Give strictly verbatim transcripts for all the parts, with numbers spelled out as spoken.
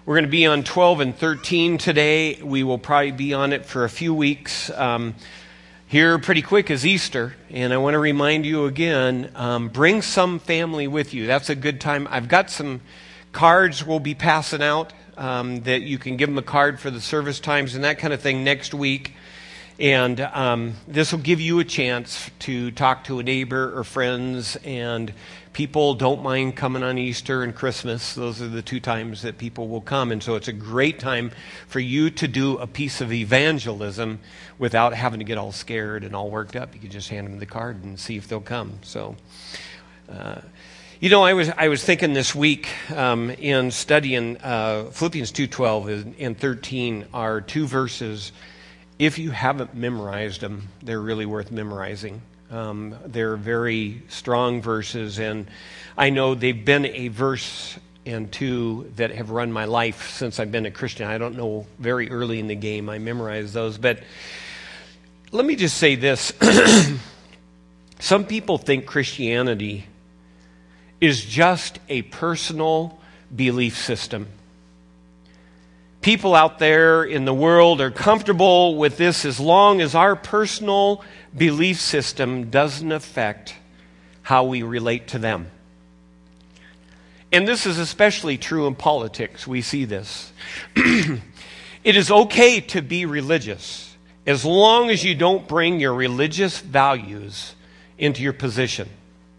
We're going to be on twelve and thirteen today. We will probably be on it for a few weeks. Um, here pretty quick is Easter, and I want to remind you again, um, bring some family with you. That's a good time. I've got some cards we'll be passing out um, that you can give them a card for the service times and that kind of thing next week. And um, this will give you a chance to talk to a neighbor or friends, and people don't mind coming on Easter and Christmas. Those are the two times that people will come. And so it's a great time for you to do a piece of evangelism without having to get all scared and all worked up. You can just hand them the card and see if they'll come. So, uh, you know, I was I was thinking this week um, in studying uh, Philippians two twelve and thirteen are two verses. If you haven't memorized them, they're really worth memorizing. Um, they're very strong verses, and I know they've been a verse and two that have run my life since I've been a Christian. I don't know, very early in the game I memorized those, but let me just say this. Some people think Christianity is just a personal belief system. People out there in the world are comfortable with this as long as our personal belief system doesn't affect how we relate to them. And this is especially true in politics. We see this. It is okay to be religious as long as you don't bring your religious values into your position.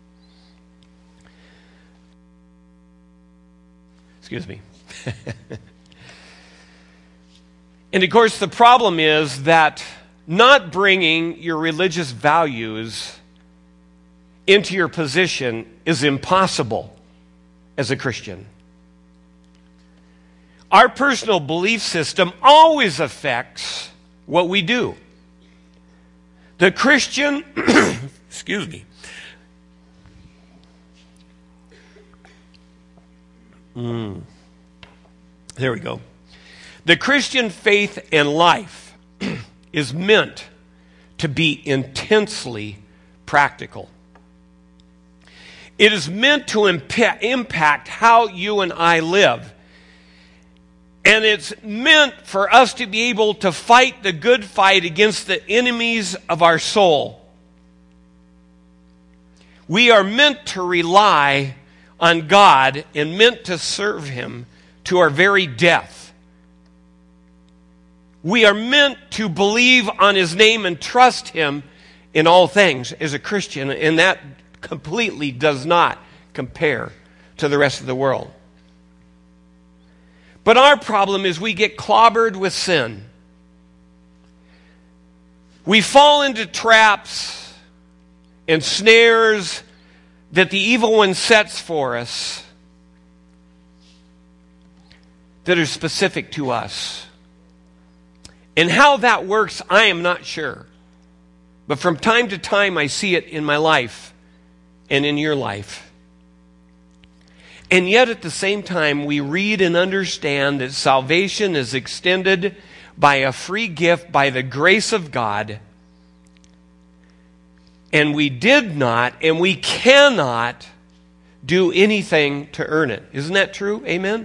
Excuse me. And of course, the problem is that not bringing your religious values into your position is impossible as a Christian. Our personal belief system always affects what we do. The Christian, excuse me, mm, there we go. The Christian faith and life is meant to be intensely practical. It is meant to impa- impact how you and I live. And it's meant for us to be able to fight the good fight against the enemies of our soul. We are meant to rely on God and meant to serve Him to our very death. We are meant to believe on His name and trust Him in all things as a Christian, and that completely does not compare to the rest of the world. But our problem is we get clobbered with sin. We fall into traps and snares that the evil one sets for us that are specific to us. And how that works, I am not sure. But from time to time, I see it in my life and in your life. And yet at the same time, we read and understand that salvation is extended by a free gift by the grace of God. And we did not and we cannot do anything to earn it. Isn't that true? Amen?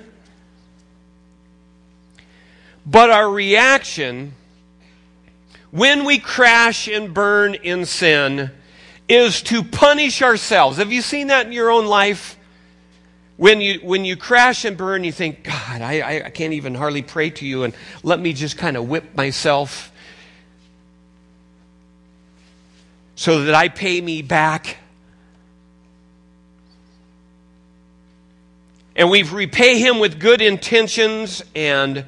But our reaction when we crash and burn in sin is to punish ourselves. Have you seen that in your own life? When you when you crash and burn, you think, God, I, I can't even hardly pray to you, and let me just kind of whip myself so that I pay me back. And we repay Him with good intentions and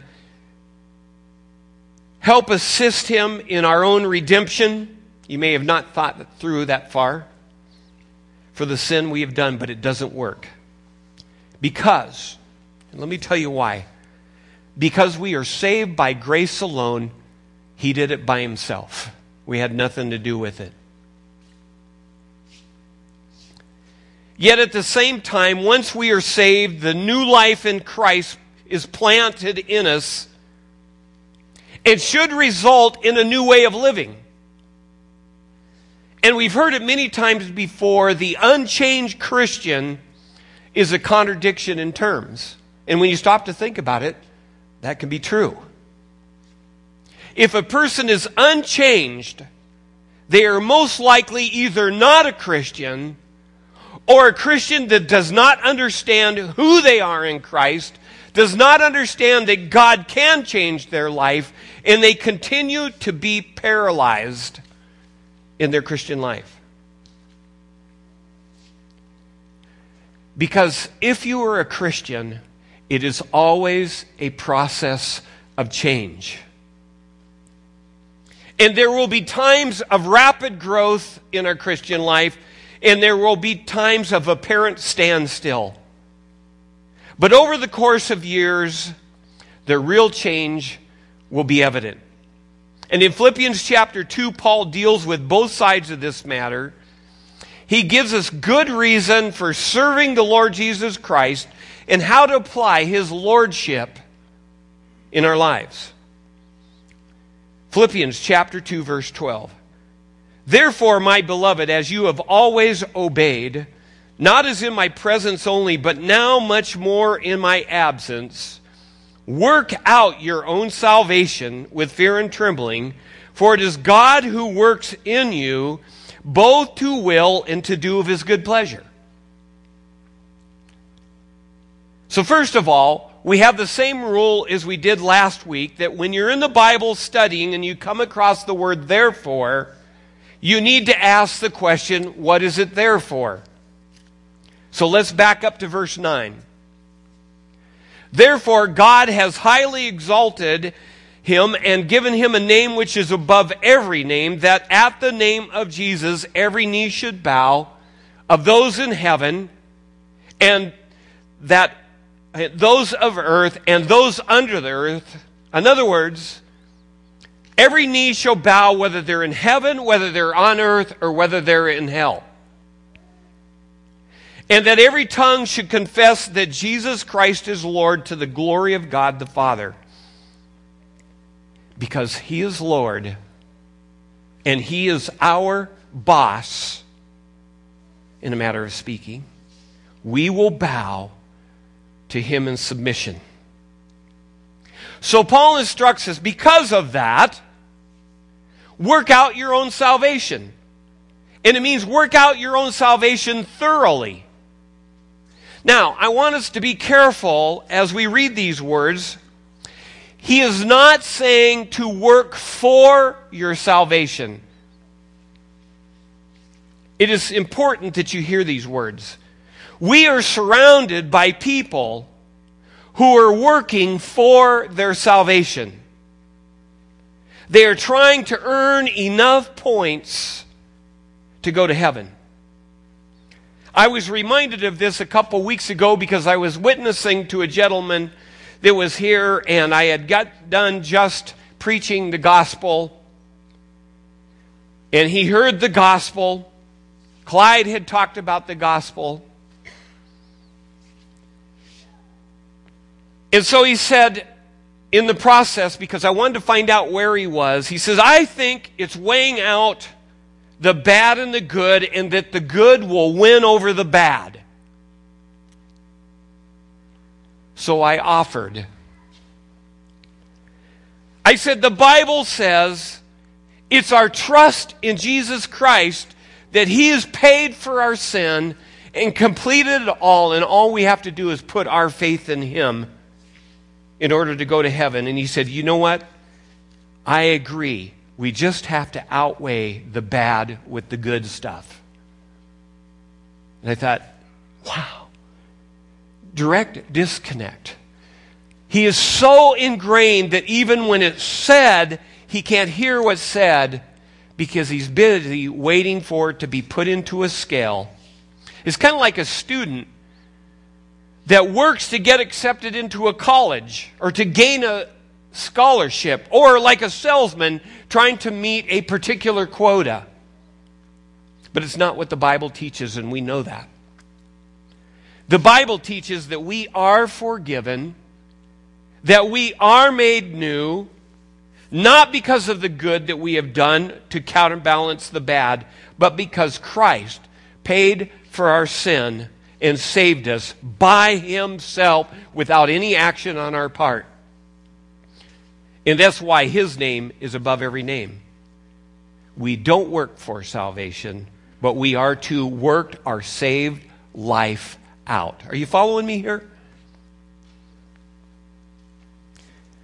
help assist Him in our own redemption. You may have not thought through that far for the sin we have done, but it doesn't work. Because, and let me tell you why. Because we are saved by grace alone, He did it by Himself. We had nothing to do with it. Yet at the same time, once we are saved, the new life in Christ is planted in us. It should result in a new way of living. And we've heard it many times before, the unchanged Christian is a contradiction in terms. And when you stop to think about it, that can be true. If a person is unchanged, they are most likely either not a Christian or a Christian that does not understand who they are in Christ, does not understand that God can change their life, and they continue to be paralyzed in their Christian life. Because if you are a Christian, it is always a process of change. And there will be times of rapid growth in our Christian life, and there will be times of apparent standstill. But over the course of years, the real change will be evident. And in Philippians chapter two, Paul deals with both sides of this matter. He gives us good reason for serving the Lord Jesus Christ and how to apply His lordship in our lives. Philippians chapter two, verse twelve. Therefore, my beloved, as you have always obeyed, not as in my presence only, but now much more in my absence, work out your own salvation with fear and trembling, for it is God who works in you both to will and to do of His good pleasure. So first of all, we have the same rule as we did last week, that when you're in the Bible studying and you come across the word therefore, you need to ask the question, what is it there for? So let's back up to verse nine. Therefore, God has highly exalted Him and given Him a name which is above every name, that at the name of Jesus every knee should bow, of those in heaven, and that those of earth, and those under the earth. In other words, every knee shall bow, whether they're in heaven, whether they're on earth, or whether they're in hell. And that every tongue should confess that Jesus Christ is Lord, to the glory of God the Father. Because He is Lord, and He is our boss, in a matter of speaking, we will bow to Him in submission. So Paul instructs us, because of that, work out your own salvation. And it means work out your own salvation thoroughly. Now, I want us to be careful as we read these words. He is not saying to work for your salvation. It is important that you hear these words. We are surrounded by people who are working for their salvation. They are trying to earn enough points to go to heaven. I was reminded of this a couple weeks ago because I was witnessing to a gentleman that was here, and I had got done just preaching the gospel. And he heard the gospel. Clyde had talked about the gospel. And so he said, in the process, because I wanted to find out where he was, he says, I think it's weighing out the bad and the good, and that the good will win over the bad. So I offered. I said, the Bible says it's our trust in Jesus Christ that He has paid for our sin and completed it all, and all we have to do is put our faith in Him in order to go to heaven. And he said, you know what? I agree. We just have to outweigh the bad with the good stuff. And I thought, wow. Direct disconnect. He is so ingrained that even when it's said, he can't hear what's said because he's busy waiting for it to be put into a scale. It's kind of like a student that works to get accepted into a college or to gain a scholarship, or like a salesman trying to meet a particular quota. But it's not what the Bible teaches, and we know that. The Bible teaches that we are forgiven, that we are made new, not because of the good that we have done to counterbalance the bad, but because Christ paid for our sin and saved us by Himself without any action on our part. And that's why his name is above every name. We don't work for salvation, but we are to work our saved life out. Are you following me here?